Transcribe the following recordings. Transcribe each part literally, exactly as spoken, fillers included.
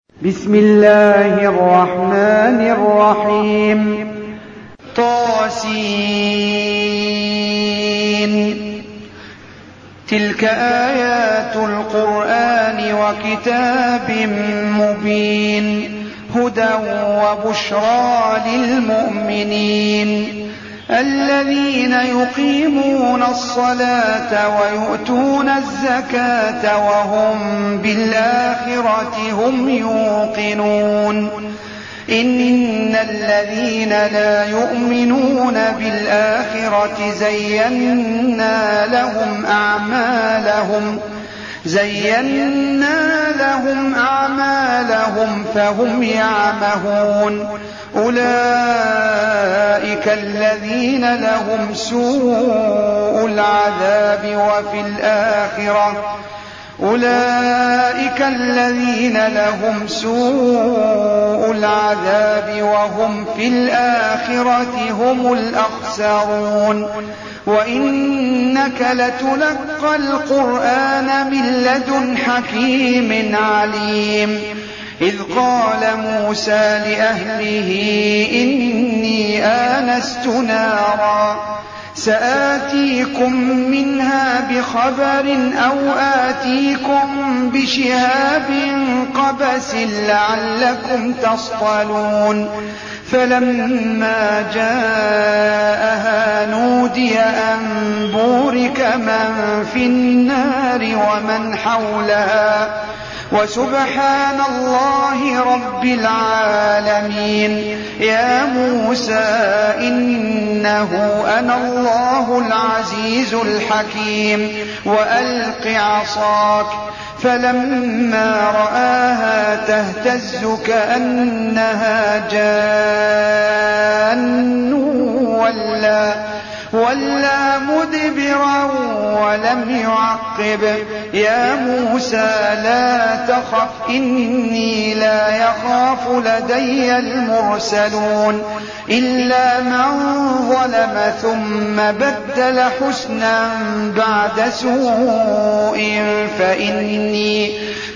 بسم الله الرحمن الرحيم. طاسين. تلك آيات القرآن وكتاب مبين هدى وبشرى للمؤمنين الذين يقيمون الصلاة ويؤتون الزكاة وهم بالآخرة هم يوقنون إن الذين لا يؤمنون بالآخرة زينا لهم أعمالهم زينا لهم أعمالهم فهم يعمهون أولئك الذين لهم سوء العذاب وفي الآخرة أولئك الذين لهم سوء العذاب وهم في الآخرة هم الأخسرون وإنك لتلقى القرآن من لدن حكيم عليم إذ قال موسى لأهله إني آنست نارا سآتيكم منها بخبر أو آتيكم بشهاب قبس لعلكم تصطلون فلما جاءها نودي أن بورك من في النار ومن حولها وسبحان الله رب العالمين يا موسى إنه أنا الله العزيز الحكيم وألق عصاك فلما رآها تهتز كأنها جان ولا ولا مدبرا ولم يعقب يا موسى لا تخف إني لا يخاف لدي المرسلون إلا من ظلم ثم بدل حسنا بعد سوء فإني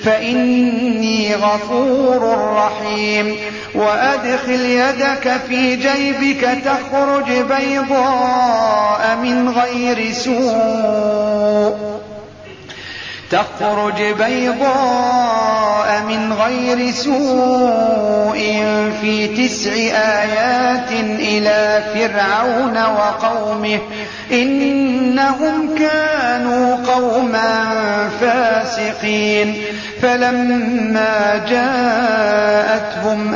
فإني غفور رحيم وأدخل يدك في جيبك تخرج بيضاء من غير سوء تخرج بيضاء من غير سوء في تسع آيات إلى فرعون وقومه إنهم كانوا قوما فاسقين فلما جاءتهم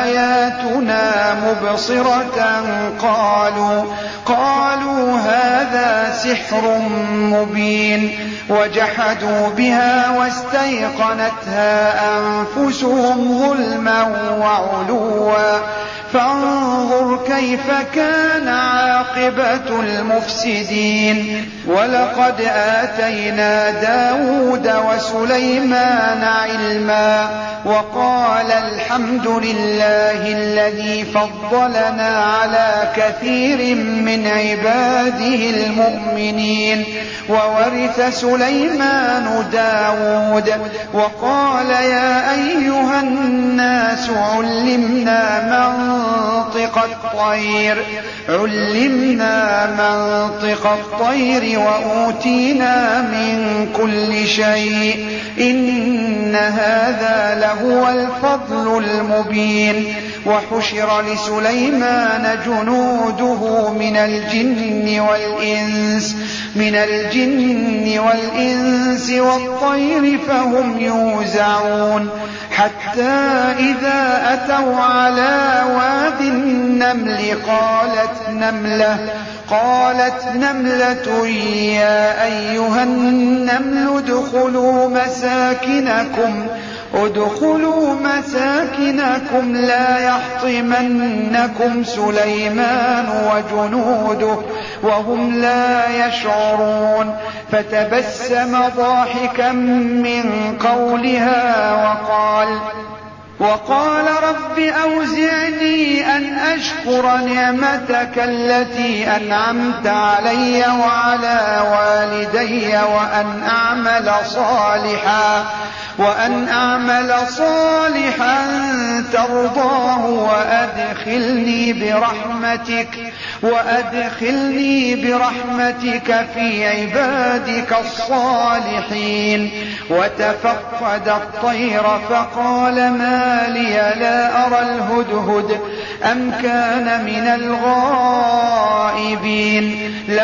آياتنا مبصرة قالوا قالوا هذا سحر مبين وجحدوا بها واستيقنتها أنفسهم ظلما وعلوا فانظر كيف كان عاقبة المفسدين ولقد آتينا داود وسليمان علما وقال الحمد لله الذي فضلنا على كثير من عباده المؤمنين وورث سليمان داود وقال يا أيها الناس علمنا منطق الطير علمنا منطق الطير وأوتينا من كل شيء إن هذا لهو الفضل المبين وحشر لسليمان جنوده من الجن والإنس من الجن والإنس والطير فهم يوزعون حتى إذا أتوا على واد النمل قالت نملة قالت نملة يا أيها النمل ادخلوا مساكنكم ادخلوا مساكنكم لا يحطمنكم سليمان وجنوده وهم لا يشعرون فتبسم ضاحكا من قولها وقال وقال رب أوزعني أن أشكر نعمتك التي أنعمت علي وعلى والدي وأن أعمل صالحا وأن أعمل صالحا ترضاه وأدخلني برحمتك وأدخلني برحمتك في عبادك الصالحين. وتفقد الطير فقال ما لي لا أرى الهدهد أم كان من الغائبين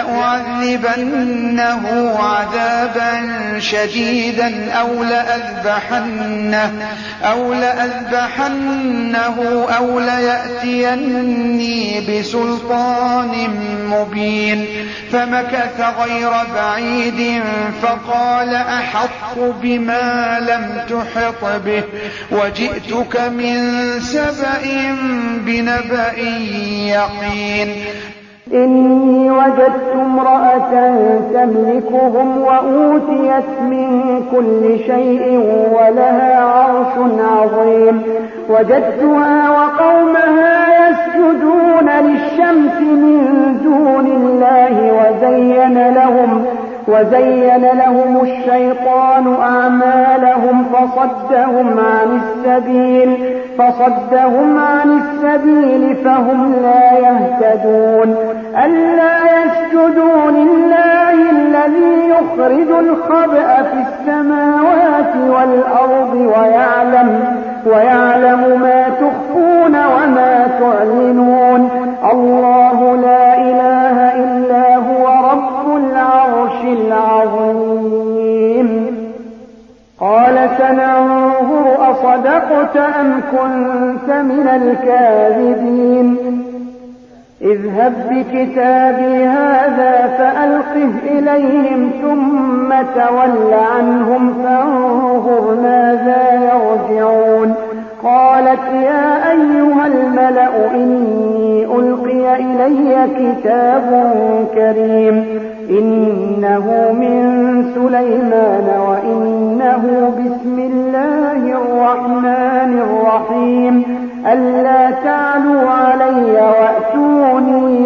لأعذبنه عذابا شديدا أو لأذبحنه أو لأذبحنه أو ليأتيني بسلطان مبين. فمكث غير بعيد فقال أحط بما لم تحط به وجئتك من سبأ بنبأ يقين. إني وجدت امرأة تملكهم وأوتيت من كل شيء ولها عرش عظيم. وجدتها وقومها يسجدون للشمس من دون الله وزين لهم وزين لهم الشيطان أعمالهم فصدهم عن السبيل فصدهم عن السبيل فهم لا يهتدون. ألا يسجدوا لله الذي يخرج الخبأ في السماوات والأرض ويعلم ويعلم ما تخفون وما تعلنون. الله لا إله إلا هو رب العرش العظيم. قال سننظر أصدقت أم كنت من الكاذبين. اذهب بكتابي هذا فألقه إليهم ثم تول عنهم فانظر ماذا يرجعون. قالت يا أيها الملأ إني ألقي إلي كتاب كريم إنه من سليمان وإنه بسم الله الرحمن الرحيم ألا تعلوا علي وأتوني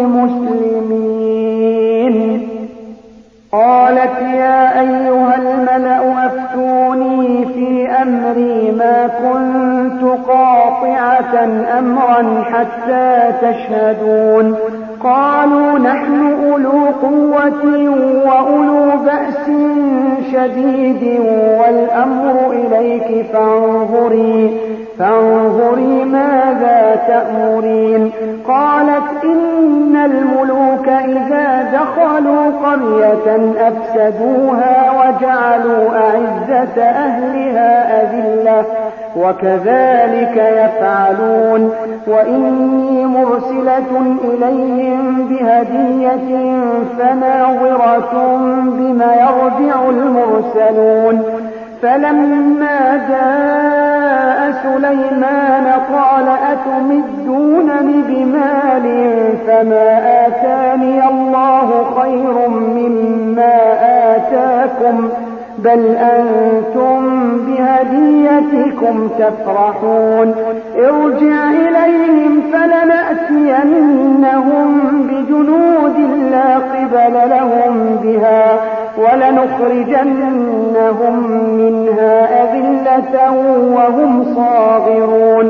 مسلمين. قالت يا أيها الملأ أفتوني في أمري ما كنت قاطعة أمرا حتى تشهدون. قالوا نحن أولو قوة وأولو بأس شديد والأمر إليك فانظري فانظري ماذا تأمرين. قالت إن الملوك إذا دخلوا قرية أفسدوها وجعلوا أعزة أهلها أذلة وكذلك يفعلون. وإني مرسلة إليهم بهدية فناظرة بما يرجع المرسلون. فلما جاء سليمان قال أتمدونني بمال فما آتاني الله خير مما آتاكم بل أنتم بهديتكم تفرحون. ارجع إليهم فلنأتينهم بجنود لا قبل لهم بها ولنخرجنهم منها أذلة وهم صاغرون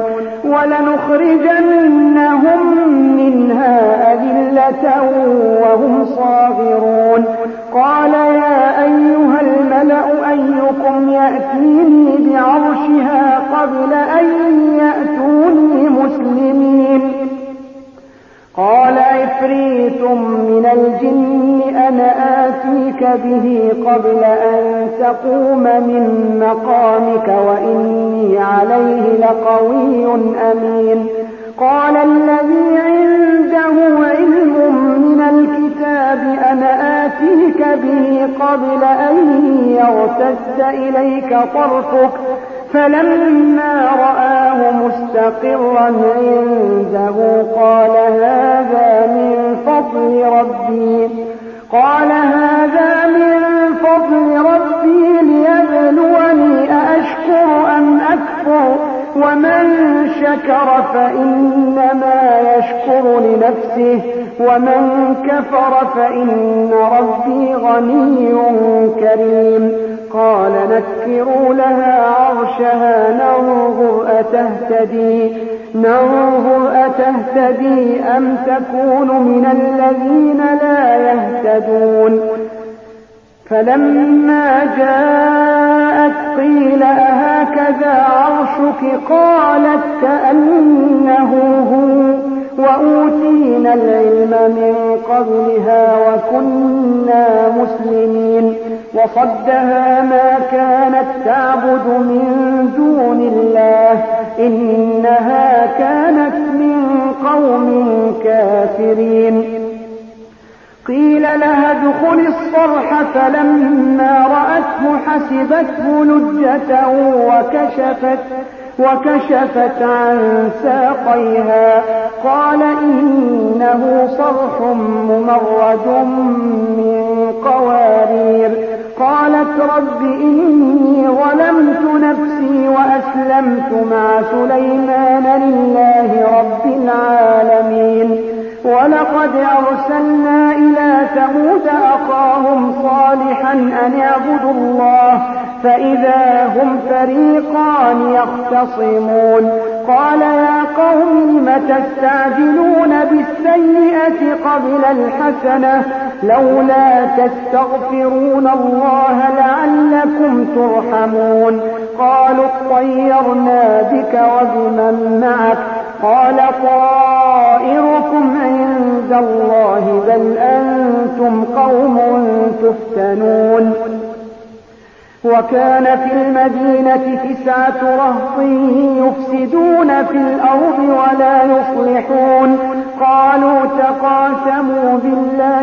ولنخرجنهم منها أذلة وهم صاغرون. قال يا أيها الملأ أيكم يأتيني بعرشها قبل أن يأتوني مسلمين. قال عفريت من الجن أنا آتيك به قبل أن تقوم من مقامك وإني عليه لقوي أمين. قال الذي عنده علم من الكتاب أنا آتيك به قبل أن يرتد إليك طرفك فلما رآه مستقرا عنده قال هذا من فضل ربي قال هذا من فضل ربي ليبلوني أأشكر أم أكفر ومن شكر فإنما يشكر لنفسه ومن كفر فإن ربي غني كريم. قال نكروا لها عرشها ننظر أتهتدي, ننظر أتهتدي أم تكون من الذين لا يهتدون. فلما جاءت قيل أهكذا عرشك قالت كأنه هو وأوتينا العلم من قبلها وكنا مسلمين. وصدها ما كانت تعبد من دون الله إنها كانت من قوم كافرين. قيل لها ادخل الصرح فلما رأته حسبته لجة وكشفت, وكشفت عن ساقيها قال إنه صرح ممرد من قوارير. قالت رب إني ظلمت نفسي وأسلمت مع سليمان لله رب العالمين. ولقد أرسلنا إلى ثمود أخاهم صالحا أن اعبدوا الله فإذا هم فريقان يختصمون. قال يا قوم لم تستعجلون بالسيئة قبل الحسنة لولا تستغفرون الله لعلكم ترحمون. قالوا اطيرنا بك وبمن معك قال طائركم عند الله بل أنتم قوم تفتنون. وكان في المدينة تسعة رهط يفسدون في الأرض ولا يصلحون. قالوا تقاسموا بالله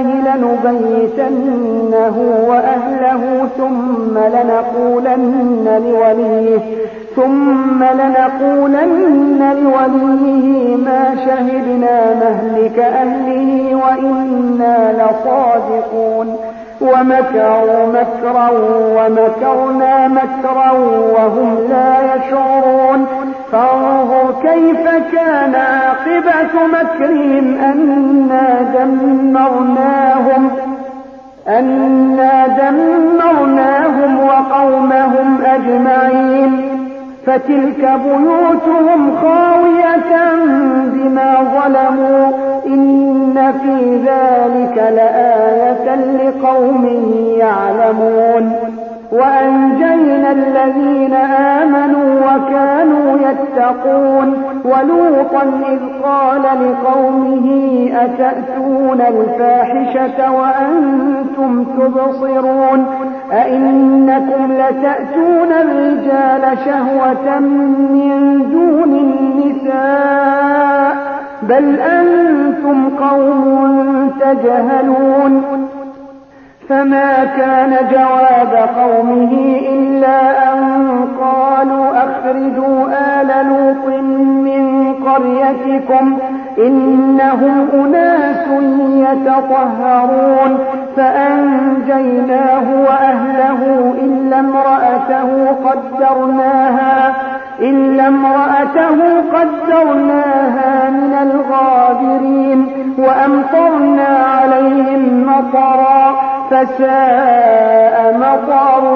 لنبيتنه وأهله ثم لنقولن لوليه ثم لنقولن لوليه ما شهدنا مهلك أهله وإنا لصادقون. ومكروا مكرا ومكرنا مكرا وهم لا يشعرون. فانظر كيف كان عاقبة مكرهم أنا دمرناهم, أنا دمرناهم وقومهم أجمعين. فتلك بيوتهم خاوية بما ظلموا إن في ذلك لآية لقوم يعلمون. وأنجينا الذين آمنوا وكانوا يتقون. ولوطا إذ قال لقومه أتأتون الفاحشة وأنتم تبصرون أئنكم لتأتون الرجال شهوة من دون النساء بل أنتم قوم تجهلون. فما كان جواب قومه إلا أن قالوا أخرجوا آل لوط من قريتكم إنهم أناس يتطهرون. فأنجيناه وأهله إلا امرأته قدرناها إلا امرأته قدرناها من الغابرين. وأمطرنا عليهم مطرا فساء مطر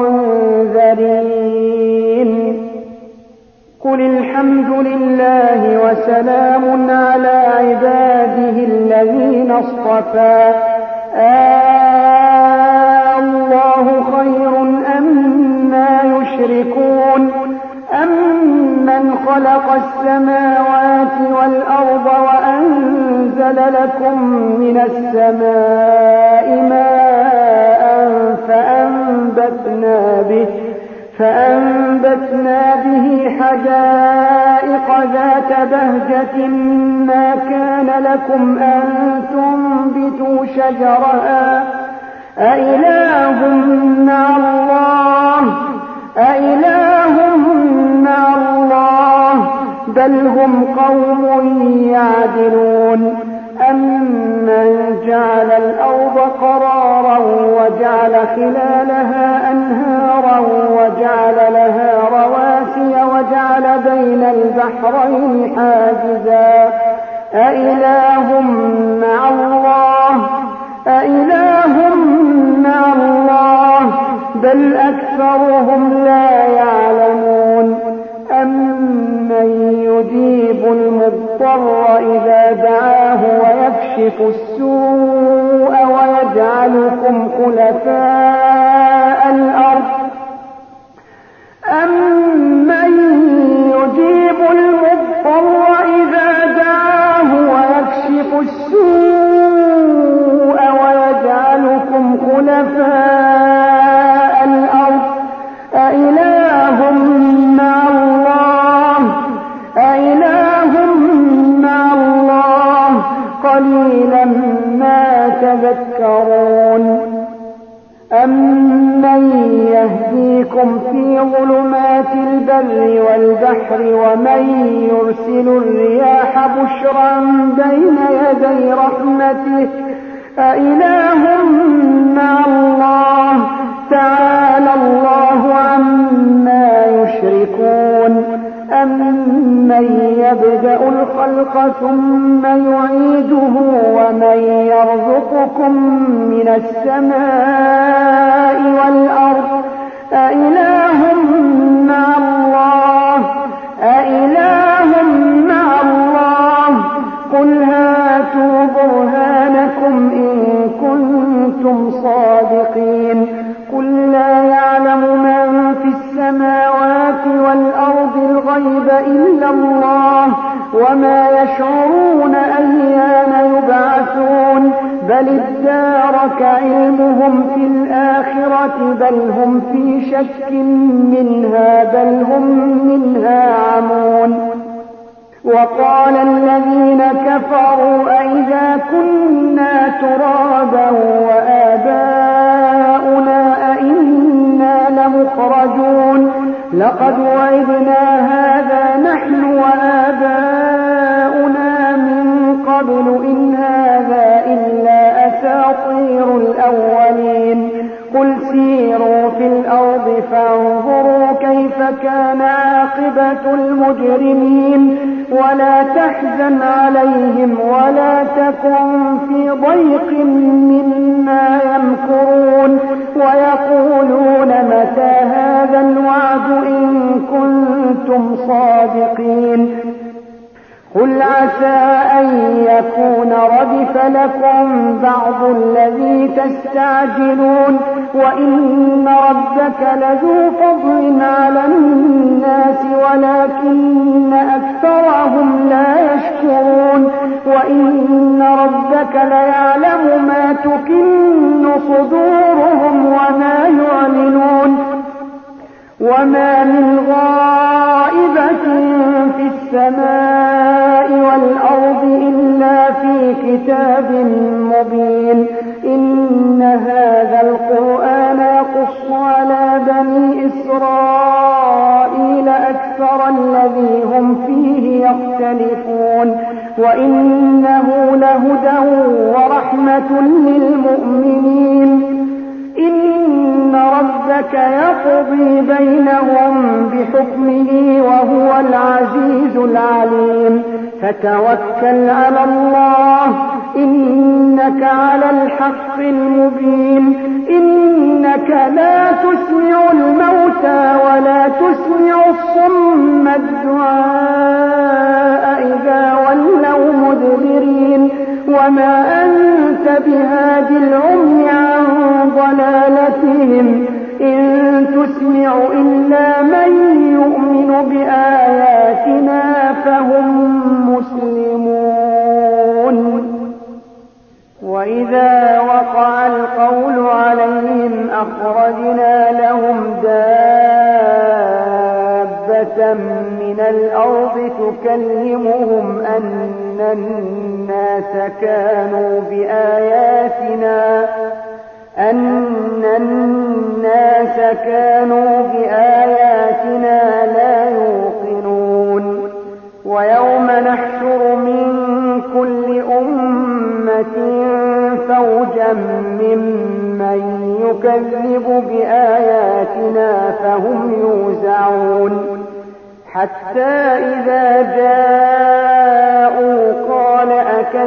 المنذرين. قل الحمد لله وسلام على عباده الذين اصطفى آه الله خير أما يشركون أمن خلق السماوات والأرض وأنزل لكم من السماء ماء فأنبتنا به فأنبتنا به حدائق ذات بهجة ما كان لكم أن تنبتوا شجرها أإله مع الله أإله مع الله بل هم قوم يعدلون. أمن جعل الأرض قرارا وجعل خلالها أنهارا وجعل لها رواسي وجعل بين البحرين حاجزا أإله مع الله أإله مع الله بل أكثرهم لا يعلمون أمن يجيب المضطر إذا دعاه ويكشف السوء ويجعلكم خلفاء الأرض أمن يجيب المضطر إذا دعاه ويكشف السوء ويجعلكم خلفاء الأرض أإله مع الله أإله مع الله قليلا ما تذكرون أمن يهديكم في ظلمات البر والبحر ومن يرسل الرياح بشرا بين يدي رحمته أإله مع الله تعالى الله عما يشركون أمن يبدأ الخلق ثم يعيده ومن يرزقكم من السماء والأرض أإله مع الله أإله مع الله قل هاتوا برهانكم إن كنتم صادقين قل لا يعلم من في السماوات والأرض الغيب إلا الله وما يشعرون أيان يبعثون بل ادارك علمهم في الآخرة بل هم في شك منها بل هم منها عمون وقال الذين كفروا أئذا كنا ترابا وآباؤنا أئنا لمخرجون لقد وعدنا هذا نحن وآباؤنا من قبل إن هذا إلا أساطير الأولين قل سيروا في الأرض فانظروا كيف كان عاقبة المجرمين ولا تحزن عليهم ولا تكن في ضيق مما يمكرون ويقولون متى هذا الوعد إن كنتم صادقين قل عسى أن يكون ردف لكم بعض الذي تستعجلون وإن ربك لذو فضل على الناس ولكن أكثرهم لا يشكرون وإن ربك ليعلم ما تكن صدورهم وما يعلنون وما من غائبة في السماء والأرض إلا في كتاب مبين إن هذا القرآن يقص على بني إسرائيل أكثر الذي هم فيه يختلفون وإنه لهدى ورحمة للمؤمنين إن ربك يقضي بينهم بحكمه وهو العزيز العليم فتوكل على الله إنك على الحق المبين إنك لا تسمع الموتى ولا تسمع الصم الدعاء إذا ولوا مدبرين وما أنت بهادي العمي عن ضلالتهم إن تسمع إلا من يؤمن بآياتنا فهم مسلمون وإذا وقع القول عليهم أخرجنا لهم دابة من الأرض تكلمهم أن الناس كانوا بآياتنا أن الناس كانوا بآياتنا لا يوقنون ويوم نحشر من كل أمة فوجا ممن يكذب بآياتنا فهم يوزعون حتى إذا جاءوا قال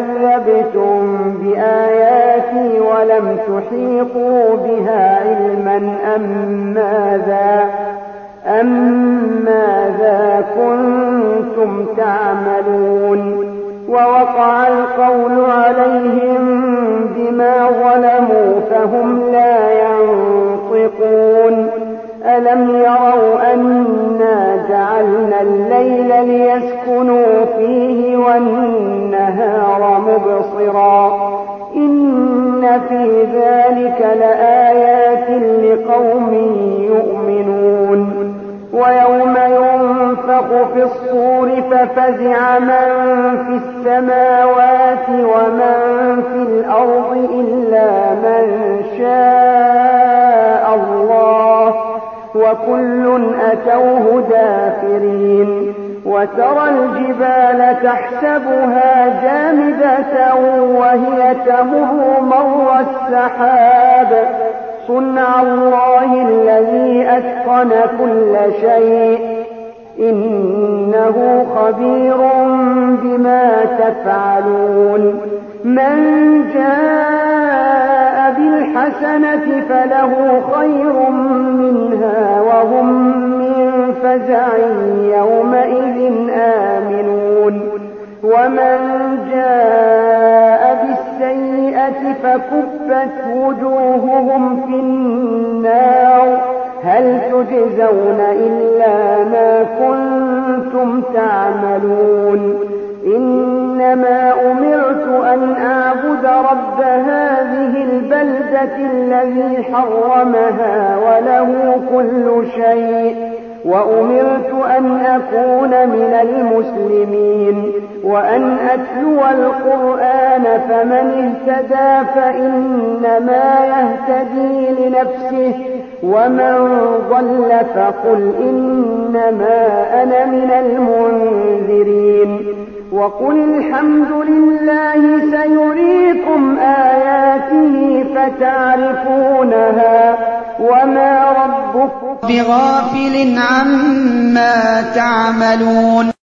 أكذبتم بآياتي ولم تحيطوا بها علما أم ماذا أم ماذا كنتم تعملون ووقع القول عليهم بما ظلموا فهم لا ينطقون ألم يروا أنا جعلنا الليل ليسكنوا فيه والنهار مبصرا إن في ذلك لآيات لقوم يؤمنون ويوم ينفخ في الصور ففزع من في السماوات ومن في الأرض إلا من شاء الله وكل أتوه داخرين وترى الجبال تحسبها جامدة وهي تمر مر السحاب صنع الله الذي أتقن كل شيء إنه خبير بما تفعلون من جاء بالحسنة فله خير منها وهم من فزع يومئذ آمنون ومن جاء بالسيئة فكبت وجوههم في النار هل تجزون إلا ما كنتم تعملون إنما أمرت أن أعبد رب هذه البلدة الذي حرمها وله كل شيء وأمرت أن أكون من المسلمين وأن أتلو القرآن فمن اهتدى فإنما يهتدي لنفسه ومن ضل فقل إنما أنا من المنذرين وقل الحمد لله سيريكم آياته فتعرفونها وما ربكم بغافل عما تعملون.